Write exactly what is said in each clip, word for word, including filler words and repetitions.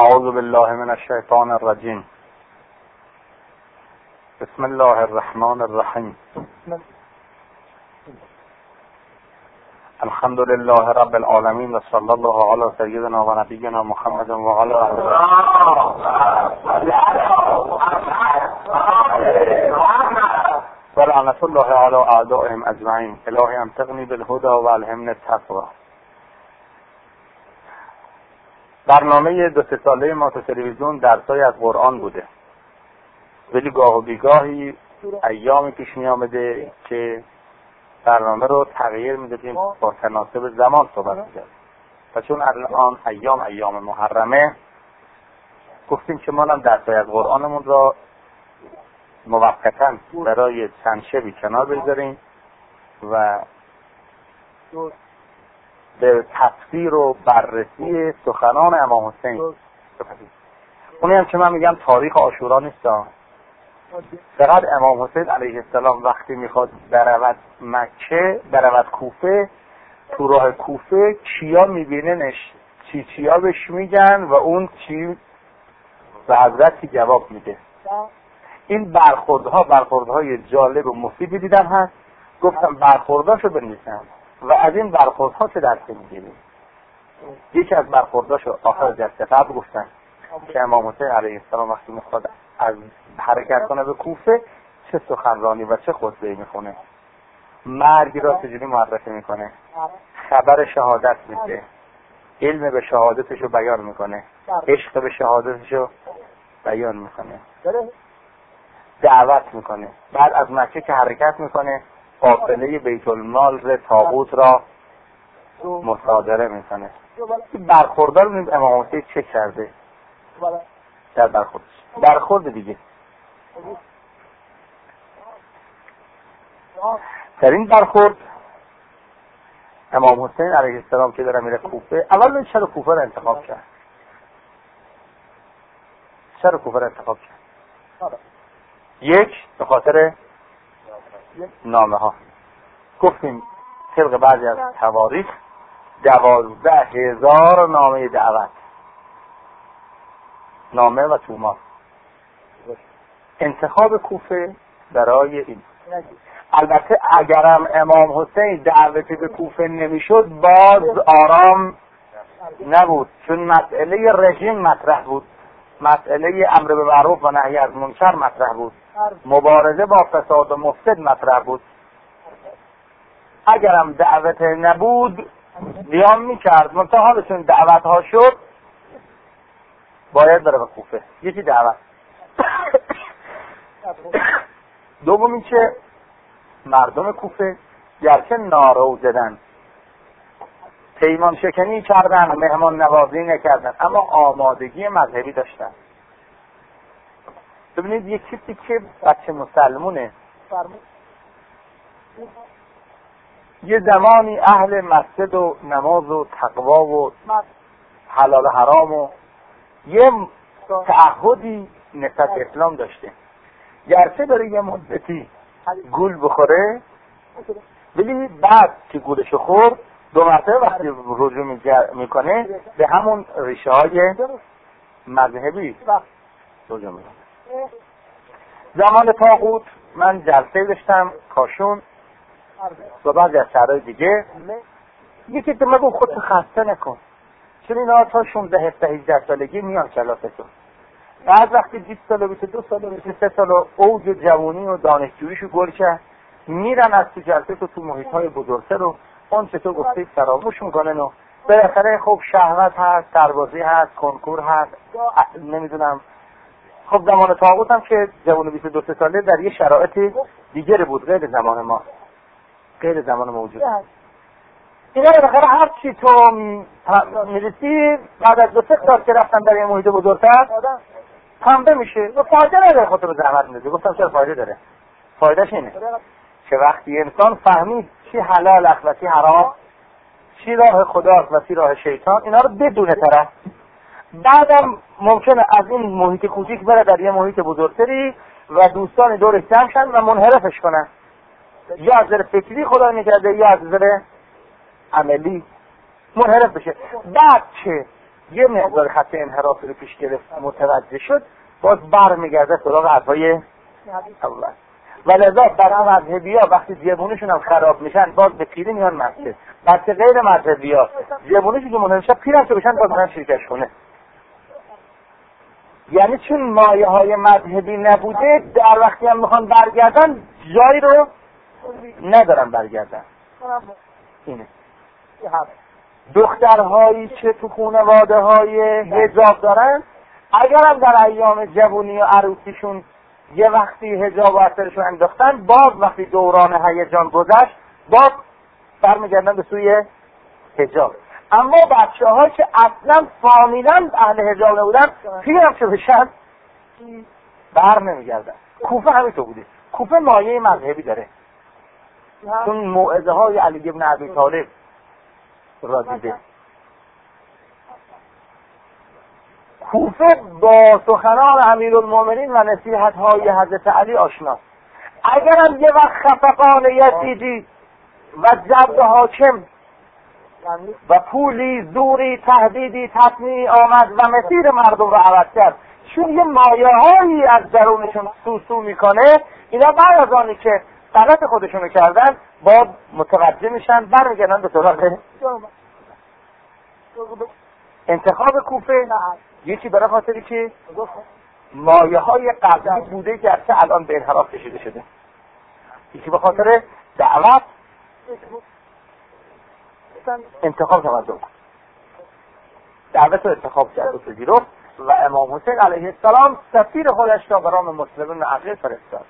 اعوذ بالله من الشیطان الرجیم. بسم الله الرحمن الرحیم. الحمد لله رب العالمین و صلی الله علی سیدنا و نبینا محمد و علی آله و لعنت الله علی اعدائهم اجمعین. الهی امتقنی بالهدى و الهمنی التقوی. برنامه دو سه ساله ما تو تلویزیون درسای از قرآن بوده، ولی گاه و بیگاهی ایامی پیش می آمده که برنامه رو تغییر میدادیم با تناسب زمان صحبت می‌کردیم. و چون الان ایام ایام محرمه، گفتیم که ما هم درسای از قرآنمون را موقتاً برای چند شبی کنار بگذاریم و به تفسیر و بررسی سخنان امام حسین. اونی هم که من میگم تاریخ عاشورا نیست، فقط امام حسین علیه السلام وقتی میخواد برود مکه، برود کوفه، تو راه کوفه چیا میبینه نش چی چیا بهش میگن و اون چی به حضرت جواب میده. این برخوردها برخوردهای جالب و مفیدی دیدم هست، گفتم برخورداشو بنویسم و از این برخوردها چه درسی میگیریم. یکی از برخورداشو آخر جلسه قبل گفتن که امام حسین علیه السلام وقتی میخواد از حرکت کنه به کوفه چه سخنرانی و چه خطبه‌ای میخونه، مرگ را چجوری معرفی میکنه، خبر شهادت میده، علم به شهادتشو بیان میکنه، عشق به شهادتشو بیان میکنه، دعوت میکنه. بعد از مکه که حرکت میکنه قافله بیت المال طاغوت را مصادره میکنه. این برخوردار رو امام حسین چه کرده در برخوردش. برخورد دیگه در این برخورد امام حسین علیه السلام که داره میره کوفه، اول من چرا کوفه رو انتخاب کرد؟ چرا کوفه رو انتخاب کرد؟ یک، به خاطر نامه ها. گفتیم طبق بعضی از تواریخ دوازده هزار نامه دعوت، نامه و تومار. انتخاب کوفه برای این. البته اگرم امام حسین دعوتی به کوفه نمیشد باز آرام نبود، چون مسئله رژیم مطرح بود، مسئله امر به معروف و نهی از منکر مطرح بود، مبارزه با فساد و مفسد مطرح بود. اگرم دعوت نبود قیام میکرد، منتها حالشون دعوت ها شد باید بره به کوفه. یکی دعوت. دوم این که مردم کوفه گرچه نارو زدن، پیمان شکنی کردن، مهمان نوازی نکردن، اما آمادگی مذهبی داشتن. ببینید یک کسی که بچه مسلمونه یه زمانی اهل مسجد و نماز و تقوا و حلال حرام و یه تعهدی نسبت اسلام داشته، گرچه داره یه مدتی گول بخوره، ولی بعد که گولشو خورد دو مرتبه وقتی رجوع میکنه به همون ریشه های مذهبی رجوع میکنه. زمان طاغوت من جلسه داشتم کاشون و بعضی از شهرهای دیگه، یکی که مگو خودت خسته نکن، چون اینا تا شانزده هفده هجده سالگی میان کلاستون، بعد وقتی بیست سال و بیست و دو سال و بیست و سه سال و اوج و جوانی و دانشجوییشو گل کرد، میرن از تو جلسه تو تو محیطهای بزرگتر رو اون چه تو گفتی فراموش میکنن و بالاخره خب شهوت هست، سربازی هست، کنکور هست، نمیدونم. خب زمان طاغوت هم که جوان بیست و دو ساله در یه شرایط دیگری بود، غیر زمان ما، غیر زمان موجود. اینا بالاخره هر چی تو میرسی بعد از دو سه سال که رفتن در یه محیط بزرگتر پنبه میشه و فایده نداره خودتو به زحمت میندازی. گفتم چرا فایده داره؟ فایدهش اینه که وقتی انسان فهمید چی حلال است و چی حرام، چی راه خداست و چی راه شیطان، اینا رو بدونه طرف، بعدم ممکنه از این محیط کوچیک بره در یه محیط بزرگتری و دوستان دورش جمع شن و منحرفش کنن، یا از نظر فکری خدا نکرده یا از نظر عملی منحرف بشه. بعد چه؟ یه مقدار خط انحرافی رو پیش گرفت متوجه شد، باز بر میگرده سراغ حرفای اول. ولذا برای مذهبی ها وقتی جوونشون هم خراب میشن باز به پیری میان مسجد. بچه غیر مذهبی ها جوونشون که منحرف پیرم شو بشن باز میان شرکش کنه. یعنی چون مایه های مذهبی نبوده در وقتی هم میخوان برگردن جایی رو ندارن برگردن. اینه دخترهایی که تو خانواده های حجاب دارن اگر هم در ایام جوونی و عروسیشون یه وقتی حجاب و اثرشون انداختن، باز وقتی دوران هیجان گذشت باز برمیگردن به سوی حجاب. اما بچه ها که اصلا فامیلا اهل حجاب نبودن پیرم چه بشن بر نمیگردن. کوفه همینطور بوده. کوفه مایه مذهبی داره چون موعظه های علی بن ابی طالب را دیده. کوفه با سخنان امیرالمومنین و نصیحت های حضرت علی آشناست. اگرم یه وقت خفقان یزیدی و جبر حاکم و پولی زوری تهدیدی تطمیعی آمد و مسیر مردم رو عوض کرد، چون یه مایه هایی از درونشون سوسو میکنه، اینا بعد از آنی که غلط خودشونو کردن باز متوجه میشن برمیگردن به سراغ انتخاب کوفه. یکی برای خاطری که مایه های قبلی بوده که اصلا الان به انحراف کشیده شده، یکی به خاطر دعوت انتخاب تمدن دعوت رو انتخاب کرد و پذیرفت و امام حسین علیه السلام سفیر خودش را به نام مسلمون عقیل فرستاد.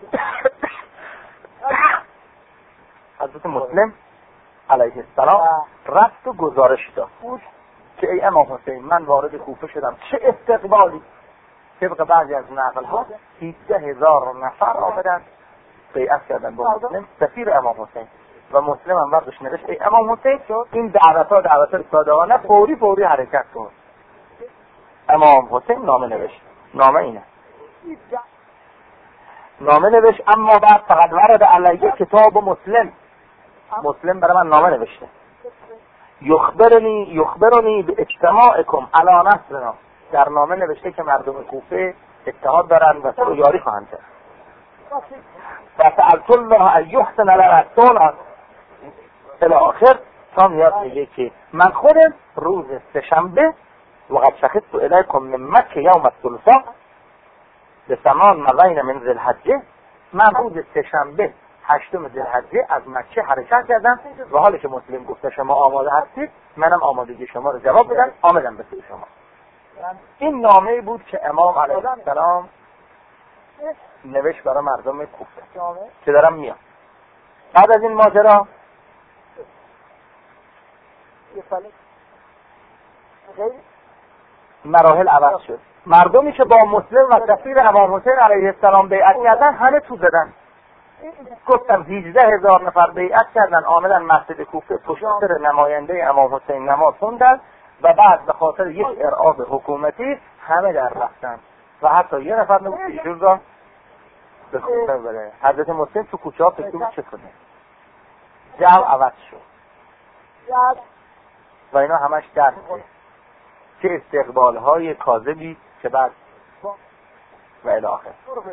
حضرت مسلم علیه السلام رفت و گزارش داد که ای امام حسین من وارد کوفه شدم، چه استقبالی. طبق بعضی از نقل ها سیزده هزار نفر آمدن بیعت کردن با مسلم سفیر امام حسین و مسلم هم وقتش نوشت ای امام حسین این دعوت ها دعوت ها صادقانه فوری فوری حرکت کن. امام حسین نامه نوشت. نامه اینه نامه نوشت اما بعد فقط ورد علیه کتاب مسلم. مسلم برای من نامه نوشته یخبرنی یخبرنی به اجتماعکم علی نصرنا. در نامه نوشته که مردم کوفه اتحاد دارن و تو یاری خواهند کرد. و سألت الله ان یحسن لنا صلحا الی آخر تا میاد میگه که من خودم روز سه‌شنبه وقد شخصت الیکم من مکه یوم الثلاثاء به ثمان مضین من ذی الحجه. من روز سه‌شنبه هشتم ذی الحجه از مکه حرکت کردم و حالی که مسلم گفته شما آماده هستید منم آمادگی شما رو جواب بدم آمدم به سوی شما. این نامه بود که امام علیه السلام نوشت برای مردم کوفه که دارم میام. بعد از این ماجرا مراحل عوض شد. مردمی که با مسلم و سفیر امام حسین علیه السلام بیعت کردن همه تو زدن. گفتم هجده هزار نفر بیعت کردن آمدن مسجد کوفه پشت سر نماینده امام حسین نماز خوندن و بعد به خاطر یک ارعاب حکومتی همه در رفتن و حتی یه نفر نبود ایشون را به کوفه بره. حضرت مسلم تو کوچه ها فکر بود چه کنه. جو عوض شد و اینا همش درسه که استقبال های کاذبی که بعد و الی آخر.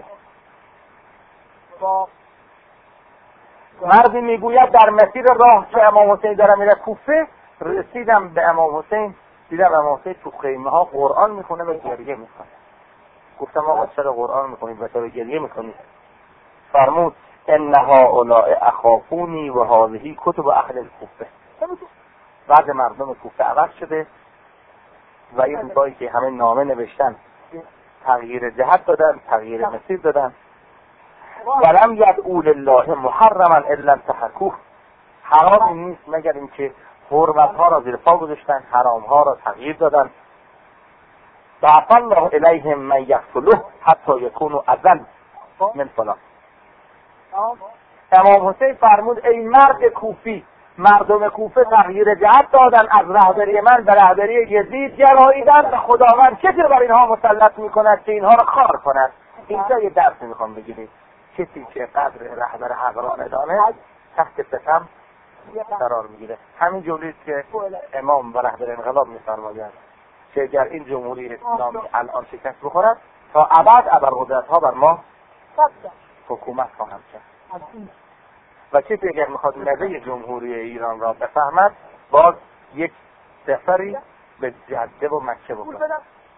مردی میگوید در مسیر راه که امام حسین داره میره کوفه رسیدم به امام حسین، دیدم امام حسین تو خیمه ها قرآن میخونه و گریه میکنه. گفتم آقا چرا قرآن میخونید و چرا گریه میکنید؟ فرمود ان هؤلاء اخافونی و هذه کتب اهل الکوفه. بعد مردم کوفه عوض شده و این روزایی که همه نامه نوشتن تغییر جهت دادن، تغییر مسیر دادن. ولم یدعو لله محرما الا انتهکوه. حرام نیست مگر اینکه حرمت ها را زیر پا گذاشتن، حرام ها را تغییر دادن. بعث الله الیهم من یقتله حتی یکونوا اذل من فلان. امام حسین فرمود ای مرد کوفی، مردم کوفه تغییر جهت دادن، از رهبری من به رهبری یزید گراییدن و خداوند چطور بر اینها مسلط میکند که اینها را خار کند. اینجا یه درس میخوام بگیرید. کسی که قدر رهبر حق را نداند تحت ستم قرار میگیره. همین جوریه که امام و رهبر انقلاب میفرمایند که اگر این جمهوری اسلامی الان شکست بخورد تا ابد ابرقدرت‌ها بر ما حکومت خواهند کرد. و کسی اگر میخواد لبه جمهوری ایران را بفهمد باز یک سفری به جده و مکه بکنه.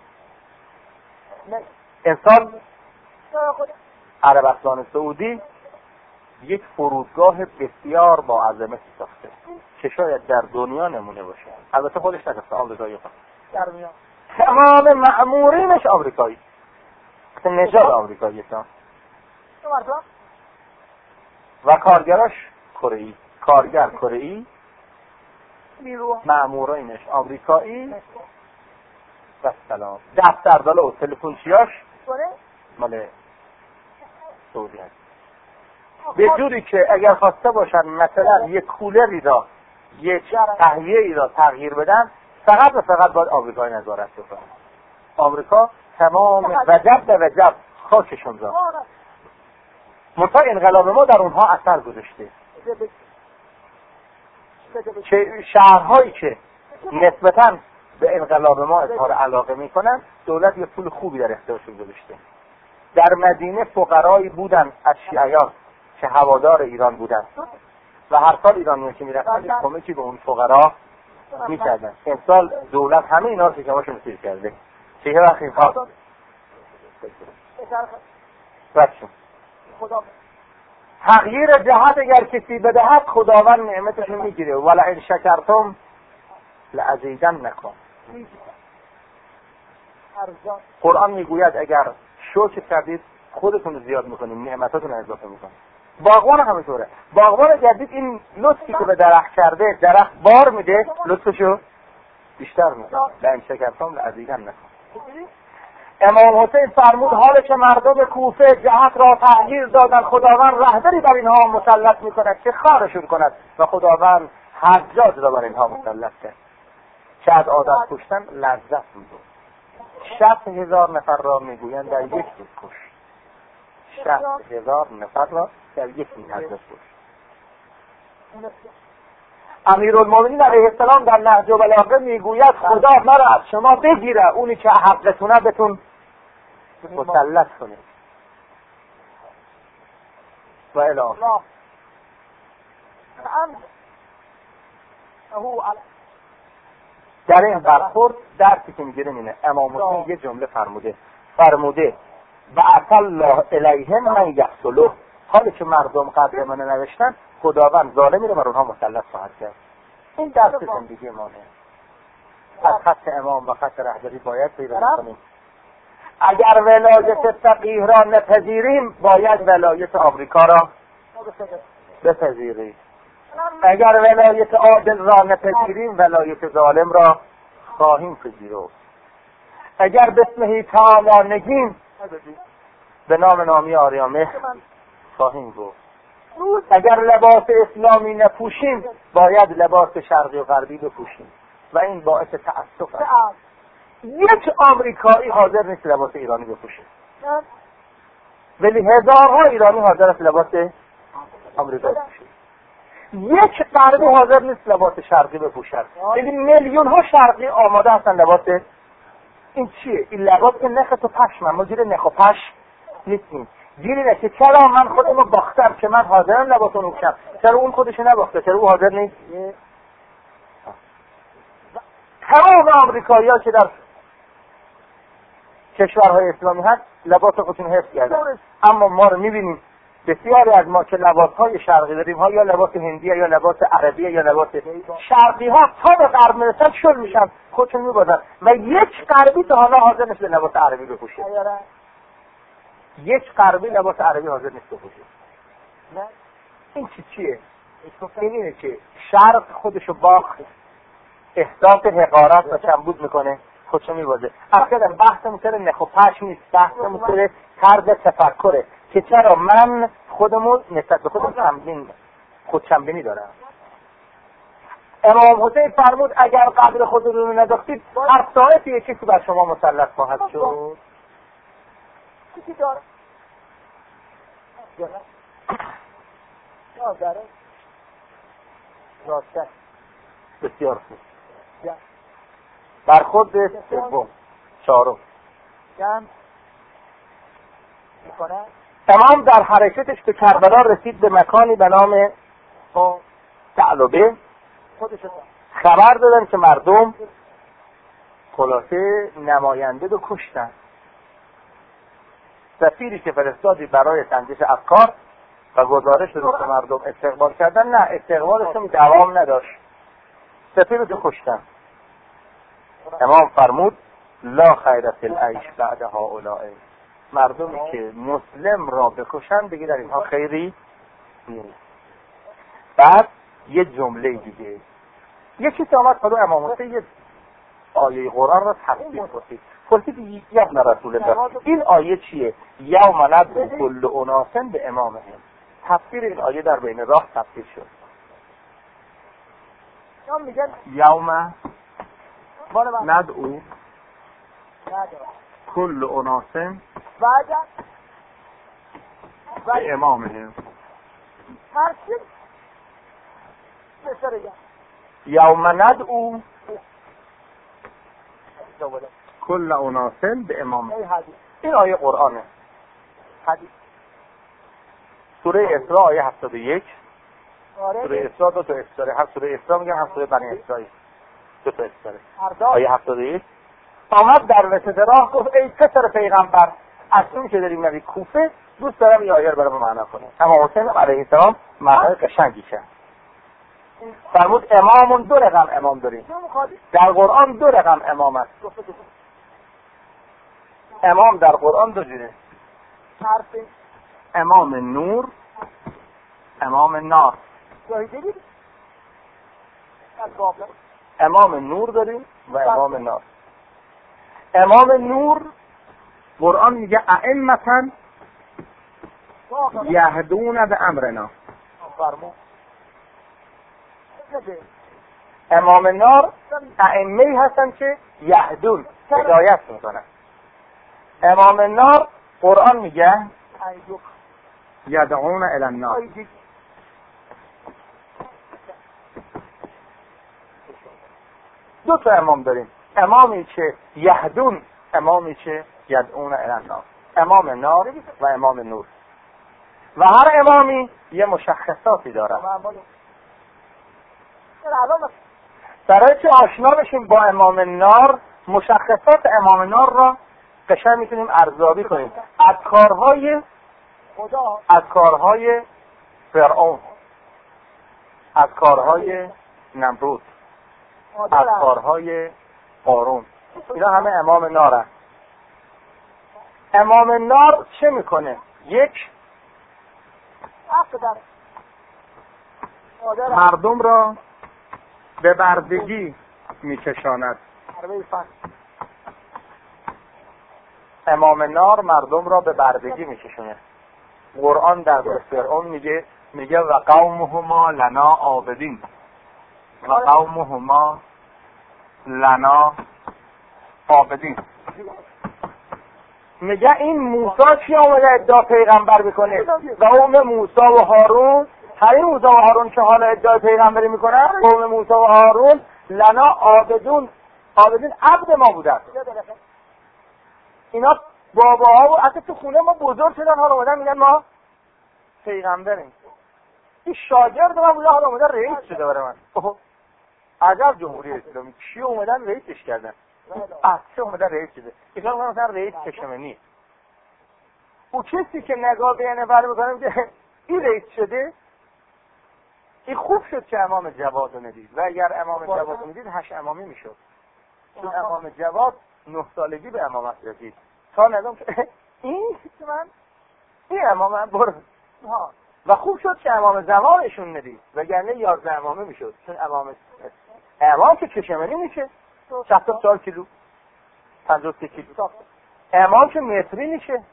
امسال عربستان سعودی یک فرودگاه بسیار با عظمت ساخته که شاید در دنیا نمونه باشه. البته خودش نساخته، آمریکایی خواهد در میان تمام مأمورینش آمریکایی، نژاد آمریکایی هستن و کارگراش کره‌ای، کارگر کره‌ای، مأمورینش آمریکایی و سلام. دفترداله و تلفنچیاش مال سعودی هست. به جوری که اگر خواسته باشن مثلا یک کولری را، یک تهویه‌ای را تغییر بدن، فقط و فقط باید آمریکایی نظارت بکنه. آمریکا تمام وجب به وجب خاکشون را. منتها انقلاب ما در اونها اثر گذاشته. که شهرهایی که نسبتاً به انقلاب ما اظهار علاقه میکنن، دولت یه پول خوبی در اختیارشون گذاشته. در مدینه فقرایی بودن از شیعیان که هوادار ایران بودن و هر سال ایرانیان که میرفتن کمکی به اون فقرا میکردن. امسال دولت همه اینا رو شکماشون سیر کرده. چه یه وقت اینها بچون تغییر جهت اگر کسی بدهد خداوند نعمتشون میگیره. ولا ان شکرتم لازیدنکم. قرآن میگوید اگر شکر کردید خودتون رو زیاد میکنیم، نعمتاتون رو اضافه میکنیم. باغبان همینطوره. باغبان جدید این لطفی که به درخت کرده، درخت بار میده، لطفشو بیشتر میکنه. لئن شکرتم لازیدنکم. امام حسین فرمود حال که مردم کوفه جهت را تغییر دادن، خداوند رهبری بر اینها مسلط میکند که خارشون کند و خداوند حجاج را بر اینها مسلط کرد که از عادت کشتن لذت میبرد. شصت هزار نفر را میگویند در یک روز کش. شصت هزار نفر را در یک روز کش. امیرالمومنین علیه السلام در نهج البلاغه میگوید خدا مرا از شما بگیره، اونی که حقتونه بتون مسلط کنید. و الی در این برخورد درسی که میگیریم اینه. امام حسین یه جمله فرموده فرموده بعث الله الیهم من یقتله. حالی که مردم قدر من نوشتن، خداوند ظالمی رو بر اونها مسلط خواهد کرد. این درس زندگی مانه. از خط امام و خط رهبری باید پیدا کنیم. اگر ولایت فقیه را نپذیریم، باید ولایت آمریکا را بپذیریم. اگر ولایت عادل را نپذیریم، ولایت ظالم را خواهیم پذیرفت. اگر بسمه تعالی نگیم، به نام نامی آریامه خواهیم گفت. اگر لباس اسلامی نپوشیم، باید لباس شرقی و غربی بپوشیم و این باعث تأسف است. یک آمریکایی حاضر نیست لباس ایرانی بپوشه، ولی هزارها ایرانی حاضر است لباس آمریکایی بپوشه. یک غربی حاضر نیست لباس شرقی بپوشد، ولی میلیون ها شرقی آماده هستن لباس. این چیه؟ این لباس که نخ تو پشم، ما گیر نخ و پشم نیستیم. گیری نه که چرا من خودمو باختم که من حاضرم لباس اون بپوشم، چرا اون خودشو نباخته، چرا او حاضر نیست؟ تمام آمریکایی‌ها که در کشورهای اسلامی هست لباس خودشون حفظ کردن، اما ما رو می‌بینیم بسیاری از ما که لباس‌های شرقی داریم ها یا لباس هندیه یا لباس عربیه یا لباس شرقی ها تا به غرب میرسن شل میشن، خودشون میبازن و یک غربی تا حالا حاضر نیست لباس عربی بپوشه. یک غربی لباس عربی حاضر نیست بپوشه. نه این چی چیه؟ این اینه که شرق خودشو باخت، احساس حقارت و کمبود میکنه، خودشو میبازه. اصلا بحثمون سر نخ و پشم نیست، بحثمون سر طرز تفکره که چرا من خودمون نسبت به خودم تمرین خودشنبینی دارم. امام حسین فرمود اگر قدر خودتون رو نداختید، هر ساعتی یک کسی بر شما مسلط خواهد شد. چی داره؟ یا داره؟ راسته بسیار خوب. برخورد سوم چهارم جمع میکنه. امام در حرکتش به کربلا رسید به مکانی به نام ثعلبه. خبر دادن که مردم خلاصه نماینده رو کشتن. سفیری که فرستادی برای سنجش افکار و گزارش رو به مردم استقبال کردن، نه استقبالشون دوام نداشت، سفیر رو کشتن. امام فرمود لا خیر فی العیش بعد هؤلاء، مردمی که مسلم را بکشن دیگه در اینها خیری نیست. بعد یه جمله دیگه، یه چیز آمد خدا امام حسین یه آیه قرآن را تفسیر کنید. پرسید یا ابن رسول الله این آیه چیه؟ یوم ندعو کل اناس به امامهم. تفسیر این آیه در بین راه تفسیر شد. یوم ندعو کل اناس به امامهم. یوم ندعو کل اناس به امام. این آیه قرآنه. سوره اسراء آیه هفتاد و یک. سوره اسراء دو تا استاره، هم سوره اسراء میگم هم سوره بنی اسرائیل، دو تا استاره. آیه هفتاد و یک آمد در وسط راه گفت ای پسر پیغمبر، اصلا که داریم نبی کوفه دوست دارم این آیه رو برام معنا کنه. اما حسین علیه السلام معنای قشنگی کرد. فرمود امامون دو رقم امام داریم در قرآن، دو رقم امام است. امام در قرآن دو جوره، امام نور، امام نار. امام نور داریم و امام نار. امام نور قرآن میگه ائمة یهدون به امرنا. امام نار ائمه‌ای هستن که یهدون هدایت میکنن. امام نار قرآن میگه یدعون الی النار. دو تا امام داریم، امامی که یهدون، امامی که یدعون الی النار. امام نار و امام نور. و هر امامی یه مشخصاتی داره. برای که آشنا بشیم با امام نار، مشخصات امام نار را قشنگ میتونیم ارزیابی کنیم از کارهای از کارهای فرعون، از کارهای نمرود، از کارهای قارون. اینا همه امام نار هست. امام نار چه میکنه؟ یک، مردم را به بردگی میکشاند. امام نار مردم را به بردگی میکشونه. قرآن در فرعون میگه میگه و قومهما لنا عابدین، و قومهما لنا عابدین. میگه این موسی چی آمده ادعا پیغمبر بکنه؟ قوم موسی و هارون، همین موسی و هارون که حالا ادعای پیغمبری میکنن، قوم موسی و هارون لنا عابدون، عابدین عبد ما بودن. اینا باباها و حتی تو خونه ما بزرگ شدن، حالا اومدن میگن ما پیغمبریم. این شاگرد من بوده، حالا اومدن رئیس شده برای من. عجب جمهوری اسلامی، کی اومدن رئیسش کردن؟ اصلا اومدن رئیس شده. اینا مثلا رئیس چشمنی. او کسی که نگاه به اینه بر میکنه میگه این رئیس شده، این خوب شد که امام جواد رو ندید، و اگر امام جواد رو ندید هشت امامی میشد. چون امام جواد نه سالگی به امامت رسید. تا نگم که این من این امام من برو. و خوب شد که امام زمانشون ندید، وگرنه یازده امامه میشد. چون امام امام که چشمنی میشه شصت و چهار کیلو، پنجاه و سه کیلو. امام که متری میشه.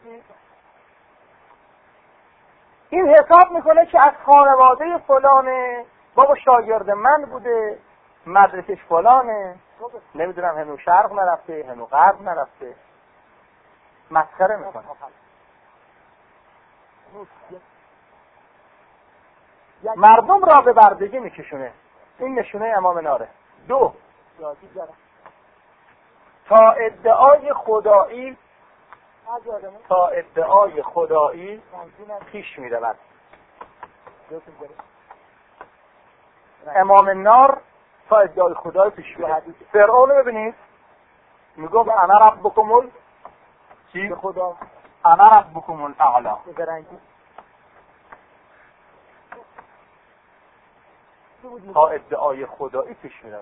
این حساب میکنه که از خانواده فلانه، بابا شاگرد من بوده، مدرسش فلانه، نمیدونم هنو شرق نرفته هنو غرب نرفته. مسخره میکنه. مردم را به بردگی میکشونه. این نشونه امام ناره. دو، تا ادعای خدایی تا ادعای خدایی پیش می رود. امام نار تا ادعای خدایی پیش می رود. فرعون ببینید میگفت انا ربکم ال چی؟ خدا انا ربکم الاعلی. تا ادعای خدایی پیش می رود.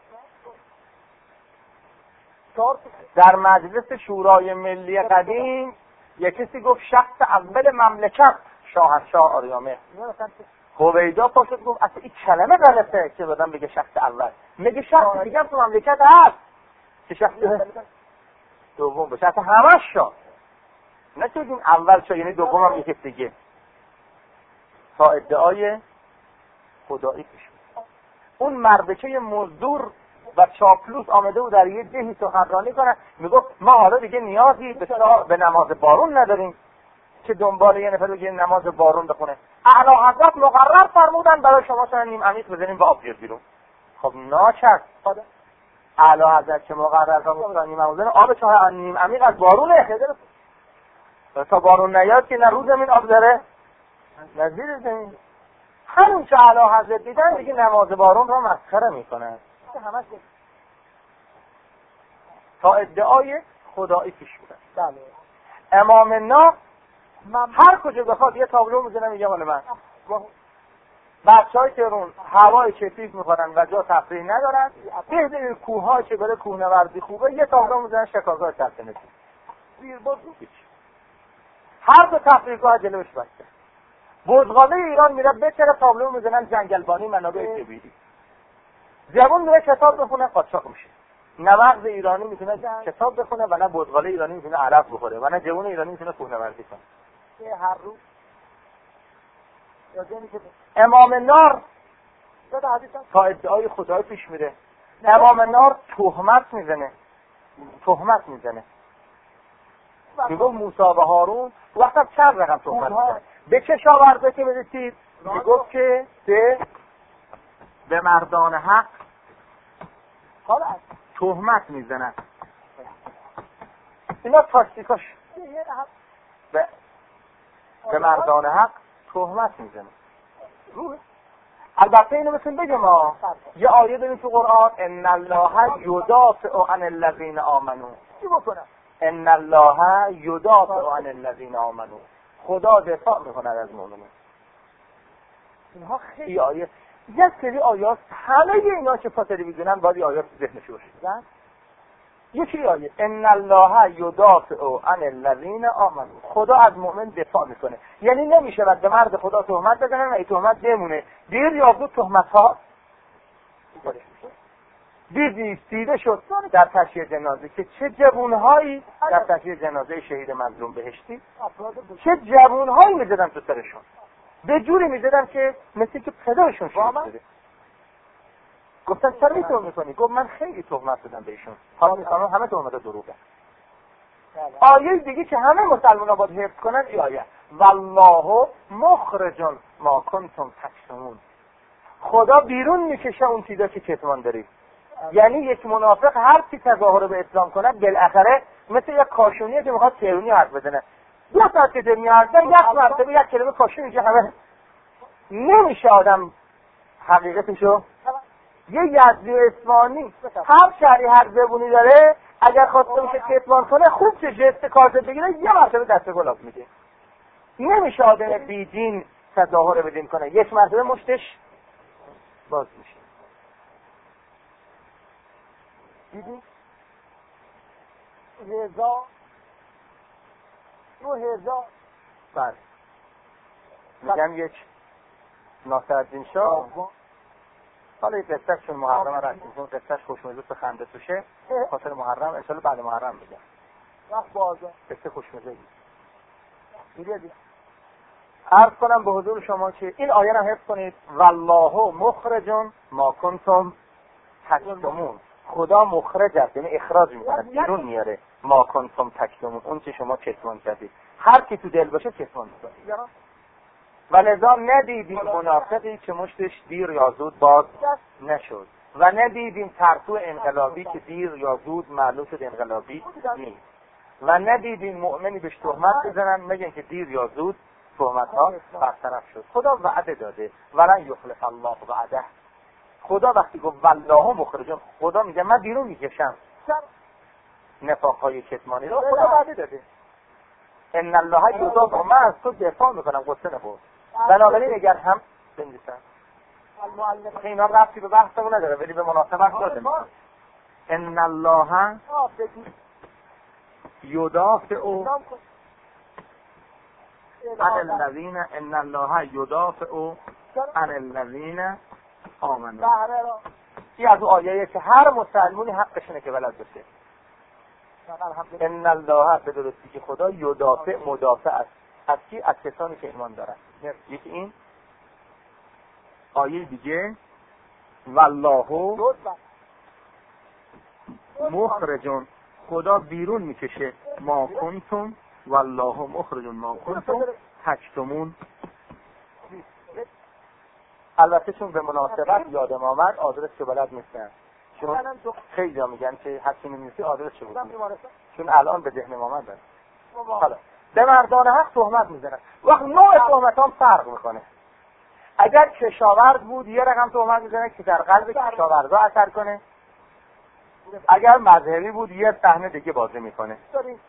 در مجلس شورای ملی قدیم یک کسی گفت شخص اول مملکت شاهنشاه آریامه. هویدا پاشد گفت اصلا این کلمه غلطه که بدن بگه شخص اول، میگه شخص دیگه تو مملکت هست که شخص دوم بشه، اصلا همش شد نتونیم اول شد یعنی دوم هم یکی دیگه. تا ادعای خدایی پیش میاد. اون مردکه مزدور و چاپلوس آمده و در یه دهی سخنرانی کنه، میگفت ما حالا دیگه نیازی به, به نماز بارون نداریم که دنبال یه نفر بگه نماز بارون بخونه. اعلی حضرت مقرر فرمودن برای شما سن نیم عمیق بزنیم و آب بیاد بیرون. خب ناچار اعلی حضرت که مقرر فرمودن نیم عمیق آب چاه نیم عمیق از بارونه، تا بارون نیاد که نه رو زمین آب داره نه زیر زمین. همون که اعلی حضرت دیدن دیگه نماز بارون رو مسخره میکنن. تا ادعای خدایی پیش بودن. امام نا هر کجا بخواد یه تابلو میزنه میگه مال من. بچه‌های تهران هوای کثیف میخورن و جا تفریح ندارن، بهترین کوه‌ها که برای کوهنوردی خوبه یه تابلو میزنن شکارگاه سلطنتی. زیر باز هر دو تفریحگاه جلوش بسته. بزغاله ایران میره بچره تابلو میزنن جنگلبانی منابع طبیعی. جوان میره کتاب بخونه قاچاق میشه. نه مغز ایرانی میتونه کتاب بخونه و نه بزغاله ایرانی میتونه عرق بخوره و نه جوان ایرانی میتونه کوهنوردی کنه. هر روز امام نار تا ادعای خدای پیش میره. امام نار تهمت میزنه. تهمت میزنه. میگه موسی و هارون وقتا چند رقم تهمت میزنه. به چه شاورده که برسید؟ میگه که به به مردان حق تهمت میزنن. اینا تاکتیکاش به به مردان حق تهمت میزنن. البته اینو مثل بگم ها یه آیه داریم تو قرآن ان الله یدافع عن الذین آمنو. چی بکنه؟ ان الله یدافع عن الذین آمنو. خدا دفاع میکنه از مؤمنین. اینها خیلی آیه یک سری آیات همه اینا که فاطری میدونن باید آیات ذهنش باشه. یکی آیه ان الله یدافع عن الذین آمنو. خدا از مؤمن دفاع میکنه. یعنی نمیشه بعد به مرد خدا تهمت بزنن و این تهمت بمونه. دیر یا زود تهمت ها دیدی سیده شد در تشییع جنازه که چه جوانهایی در تشییع جنازه شهید مظلوم بهشتی چه جوانهایی میزدن تو سرشون، به جوری میزدن که مثل که پدرشون شده. گفتن چرا این تهمت میکنی؟ گفت من خیلی تهمت دادم بهشون، حالا میفهمم همه تهمت دروغه. آیه دیگه که همه مسلمان ها باید حفظ کنن این آیه والله مخرج ما کنتم تکتمون. خدا بیرون میکشه اون چیزا که کتمان دارید. یعنی یک منافق هر چی تظاهر به اسلام کنه بالاخره مثل یک کاشونیه که میخواد تهرونی حرف بزنه، دو ساعت که دمی حرف بزنه یک مرتبه یک کلمه کاشونی که همه نمیشه آدم حقیقتشو. یه یزدی و اصفهانی هر شهری هر زبونی داره، اگر خواسته میشه کتمان کنه خوب چه جست کارت بگیره یه مرتبه دست گلاب میده. نمیشه آدم بیدین تظاهر به دین کنه، یک مرتبه مشتش باز میشه. دیدی؟ هزار دو هزار بله میگم یک ناصرالدین شاه حالا یک قصهش چون محرم رسیم چون قصهش خوشمزه و خنده توشه خاطر محرم انشالله بعد محرم بگم وقت بازا قصه خوشمزه بود. دیدی؟ عرض کنم به حضور شما که این آیه را حفظ کنید والله مخرج ما کنتم تکتمون. خدا مخرج است یعنی اخراج میکنه، بیرون میاره ما کنتم تکتمون، اون چه شما کتمان کردید. هر کی تو دل باشه کتمان میکنه. و لذا ندیدیم منافقی که مشتش دیر یا زود باز نشد و ندیدیم ترسو انقلابی که دیر یا زود معلوم شد انقلابی نیست و ندیدیم مؤمنی بهش تهمت بزنن مگه که دیر یا زود تهمت ها برطرف شد. خدا وعده داده ولن یخلف الله وعده. خدا وقتی گفت والله مخرجون، خدا میگه من بیرون میکشم نفاق های کتمانی رو. خدا وعده داده ان الله یدافع، من از تو دفاع میکنم، قصه نبود. بنابراین اگر هم بنویسن اینا ربطی به بحثمون نداره ولی به مناسبت داده میکنم. ان الله یدافع عن الذین ان الله یدافع عن الذین آمنوا. این از آیه که هر مسلمانی حقشونه که بلد باشه. ان الله به درستی که خدا یدافع مدافع است از کی؟ از کسانی که ایمان دارن. یکی این آیه دیگه والله مخرجون، خدا بیرون میکشه ما کنتم والله مخرجون ما کنتم تکتمون. البته چون به مناسبت یادم آمد آدرس که بلد نیستن، چون خیلی ها میگن که حتی نمیسی آدرس چه بود، چون الان به ذهنم آمد. حالا به مردان حق تهمت میزنن، وقت نوع تهمت هم فرق میکنه. اگر کشاورز بود یه رقم تهمت میزنه که در قلب کشاورزا اثر کنه، اگر مذهبی بود یه صحنه دیگه بازی میکنه.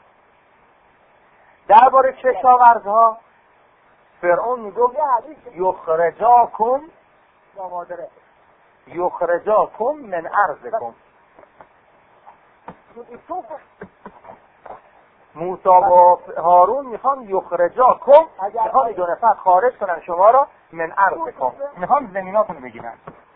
درباره کشاورزها فرعون میگفت یخرجاکم یخرجاکم من ارضکم. موسی و هارون میخوان یخرجاکم، میخوان دو نفر خارج کنن شما را من ارضکم، میخوان زمیناتون بگیرن.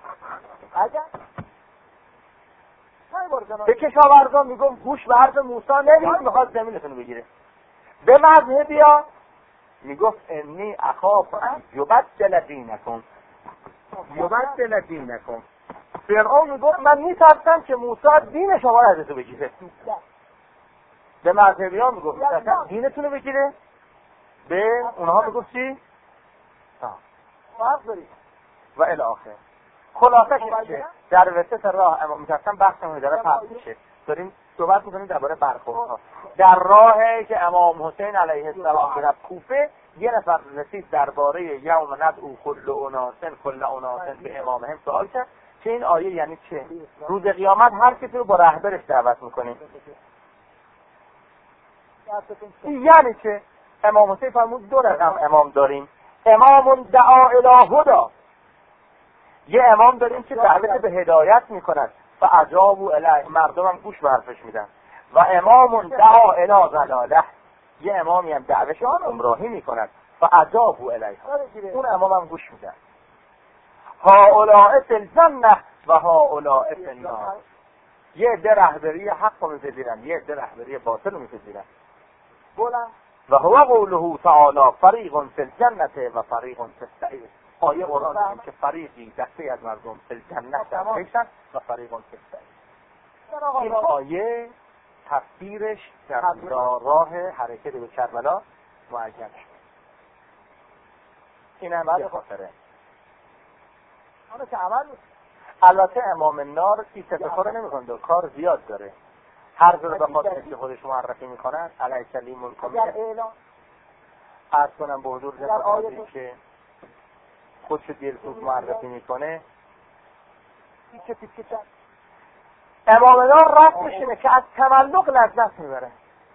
به کشاورزان میگفت گوش به حرف موسی نمیدید، میخواد زمینتون بگیره. به مذهبی ها میگفت انی اخاف ان یبدل دینکم یبدل دینکم. فرعون میگفت من میترسم که موسی دین شما را ازتون بگیره. به مذهبی ها میگفت دینتون رو بگیره، به اونها میگفت چی؟ و الی آخر. خلاصه که در وسط راه اما میترسم بحثمون داره پس میشه، داریم صحبت میکنیم درباره برخوردها. در راهی که امام حسین علیه السلام رفت کوفه، یه نفر رسید درباره یوم ندعو کل اناس کل اناس به امامهم سوال کرد که این آیه یعنی چه؟ روز قیامت هر کسی رو با رهبرش دعوت میکنیم. یعنی چه؟ امام حسین فرمود دو رقم امام داریم، امام دعا الی هدی، یه امام داریم که دعوت به هدایت میکند و عجاب الیه، مردم هم گوش به حرفش میدن، و امام دعا الی ضلاله، یه امامی هم دعوت به گمراهی میکند و عجاب الیه، اون امام هم گوش میدن. هؤلاء فی الجنه و هؤلاء فی النار. یه عده رهبری حق رو میپذیرن، یه عده رهبری باطل رو میپذیرن. و هو قوله تعالی فریق فی الجنه و فریق فی السعیر. آیه قرآن میگه که فریقی دسته از مردم فی الجنه در بهشتن و فریق فی السعیر. این آیه تفسیرش در راه حرکت به کربلا معین شد. این هم به خاطره البته امام النار این تفکر نمیکنه، دو کار زیاد داره، هر جور به خاطر که خودش معرفی میکنن علیه سلیم الکامیه. عرض کنم به حضور جناب که خودش دیرسوز معرفی میکنه، امام النار راست میشینه که از تملق لذت میبره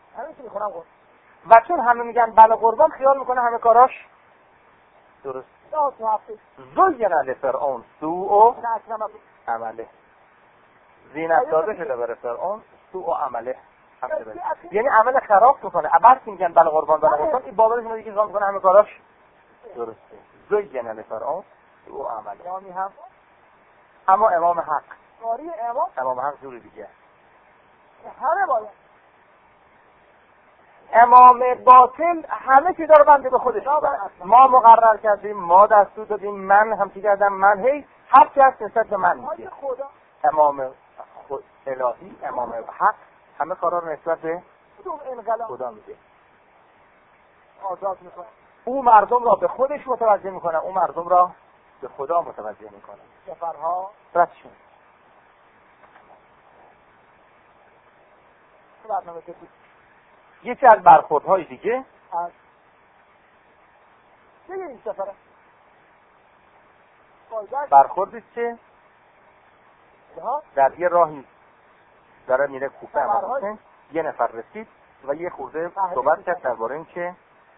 و چون همه میگن بله قربان، خیال میکنه همه کاراش درست. زین لفرعون سوء عمله، زینت داده شده برای فرعون سوء عمله، یعنی عمل خراب میکنه. عباس میگن بله قربان بله قربان، این باورش میگه که میکنه همه کاراش درسته. زین لفرعون سوء عمله. اما امام حق امام حق جوری دیگه، همه باید امام باطل همه چیزا رو بنده به خودش. ما مقرر کردیم، ما دستور دادیم، من همچی کردم، من هی هر چی هست نسبت به من میگه. امام الهی، امام حق همه کارا رو نسبت به خدا میگه. آزاد میکنه. او مردم را به خودش متوجه میکنه، او مردم را به خدا متوجه میکنه. سفرها رد شد. برنامه بود. یکی از برخوردهای دیگه از دیگه این سفره برخوردی که در یه راهی داره میره کوفه امام حسین، یه نفر رسید و یه خورده صحبت کرد درباره این که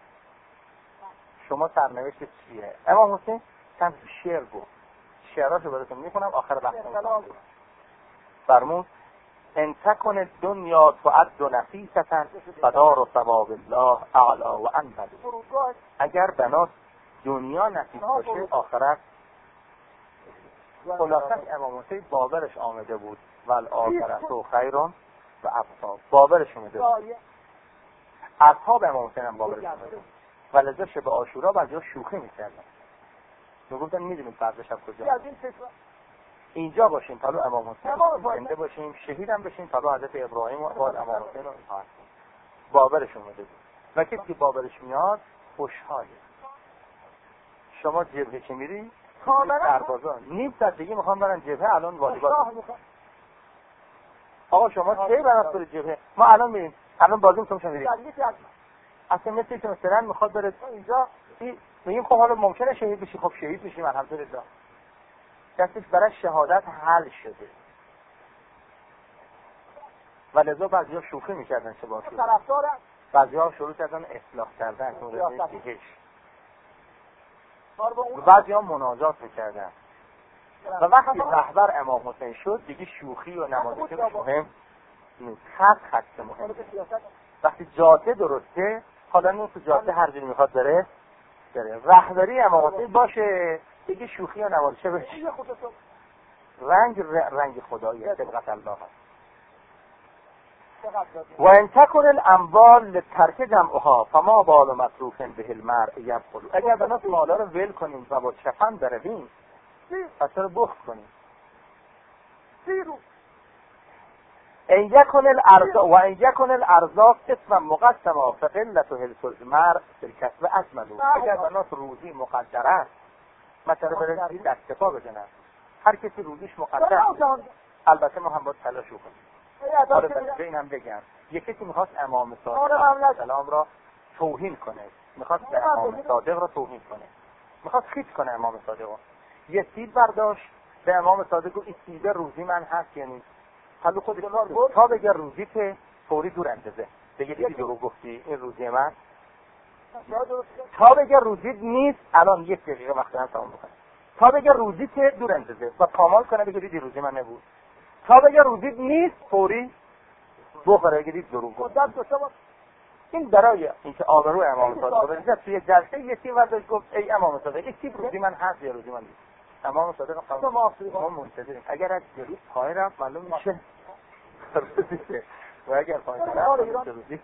شما سرنوشت چیه. امام حسین چند شعر گفت، شعراشو براتون میخونم آخر بحث فرمود: ان تکن الدنیا تعد نفیسة فدار ثواب الله اعلی و انبل. اگر بنات دنیا نفیس باشه آخرت. خلاصه امام حسین باورش آمده بود والآخرت و خیرون و ابقا، باورش آمده بود. اصحاب امام حسین هم باورش آمده بود و لذا شب عاشورا بعضیا شوخی میکردن، میگفتن میدونیم فردا شب کجا اینجا باشیم طلوع امام حسین، زنده باشیم شهید هم بشیم طلوع حضرت ابراهیم و بعد امام حسین رو اطاعت کنیم. باورش اومده بود و کسی که باورش میاد خوشحاله. شما جبهه که میری سربازان نیم ساعت دیگه میخوام برن جبهه، الان والیبال. آقا شما کی برات بره جبهه؟ ما الان میریم، الان بازی میتونم شما میریم. اصلا مثل که مثلا میخواد بره اینجا، میگیم خب حالا ممکنه شهید بشی، خب شهید بشیم الحمدلله. دستش برای شهادت حل شده و لذا بعضی ها شوخی میکردن چه باشه، بعضی ها شروع کردن اصلاح کردن و بعضی ها مناجات میکردن و وقتی رهبر امام حسین شد دیگه شوخی و نمازش مهم نیست، خط خط مهم. وقتی جاده درسته، حالا نه تو جاده هر جوری میخواد بره بره، رهبری امام حسین باشه دیگه شوخی و نمازشه بشه. رنگ رنگ خداییه، طبقت الله هست. و ان تکن الاموال لترک جمعها فما بال متروک به المرء یبخل. اگر بناس مالا رو ول کنیم و با چفن برویم پس رو بخل کنیم. ان یکن الارزاق و ان یکن الارزاق قسما مقسما فقلت حلف المرء فی الکسب اجمل. اگر بناس روزی مقدر است، مثلا برای دست پا بزنن، هر کسی روزیش مقدر، البته ما هم باید تلاش کنیم. حالا به این هم بگم، یک کسی میخواست امام صادق سلام را توهین کنه، میخواست امام صادق را توهین کنه، میخواست خیط کنه امام صادق را. یه سیب برداشت به امام صادق گفت این سیب روزی من هست یعنی حالا خودش تا بگه روزی که فوری دور اندازه، بگه دیگه دروغ گفتی این روزی من، تا بگه روزی نیست الان یک دقیقه وقت هم تمام بکنه، تا بگه روزی که دور اندازه و کامل کنه بگه دیدی روزی من نبود، تا بگه روزی نیست فوری بخوره بگه دید دروغ گفت. این برای اینکه آبرو امام صادق بریزه توی جلسه یه سیب برداشت گفت ای امام صادق یک سیب روزی من هست یا روزی من نیست. امام صادق ما منتظریم، اگر از جلوس پای رفت معلوم میشه و اگر پای رفت روزی.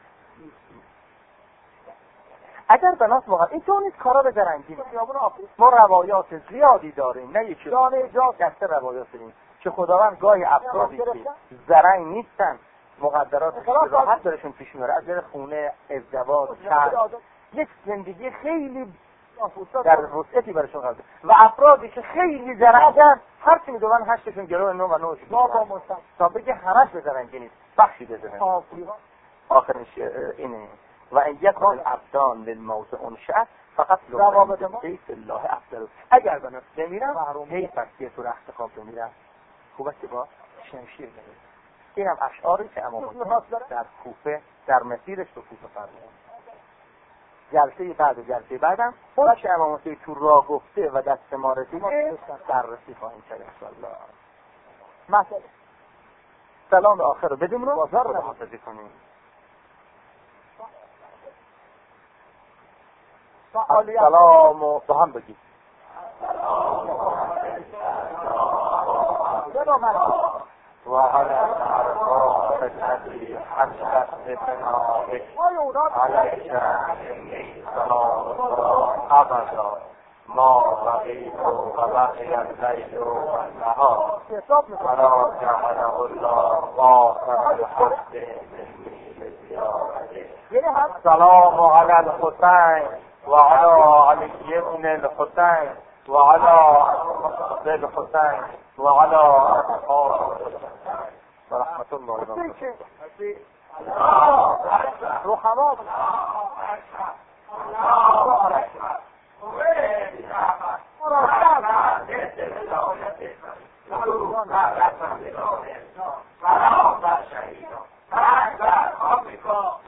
اگر بناس موقع این تو نیست کارا بزرنگیم، ما روایات زیادی داریم، نه یکی دانه جا دسته روایات داریم که خداوند گاهی افرادی که زرنگ نیستن مقدرات راحت برشون پیش میاره، از جای خونه، ازدواج، شهر، یک زندگی خیلی در وسعتی برشون قرار و افرادی که خیلی زرنگن هر چی میدونن هشتشون گروه نو و نوش تا بگه همش بزرنگی نیست بخشی بزرن. آخرش اینه و این یک حال ابدان للموت انشأت فقط روابط سیف الله افضل. اگر بناس بمیرم حیف است که تو رخت خواب بمیرم، خوب است که با شمشیر بمیرم. این هم اشعاری که امام حسین در کوفه در مسیرش به کوفه فرمود. جلسه بعد جلسه بعدم خودش امام حسین تو راه گفته و دست ما رسیده بررسی خواهیم کرد انشاءالله. مثلا سلام آخر رو بدیم رو خدا حافظی کنیم. سلام و با هم بگید و علی الارواح التي حشت بفنائك عليك سلام الله ابدا ما بقيت وبقي الليل والنهار ولا جعله الله آخر الحق السلام على الحسين وعلى علي بن الحسين وعلى أصحاب الحسين وعلى أصحاب الحسين ورحمة الله وبركاته. رحما سلام بر شهیدان، مرگ بر آمریکا،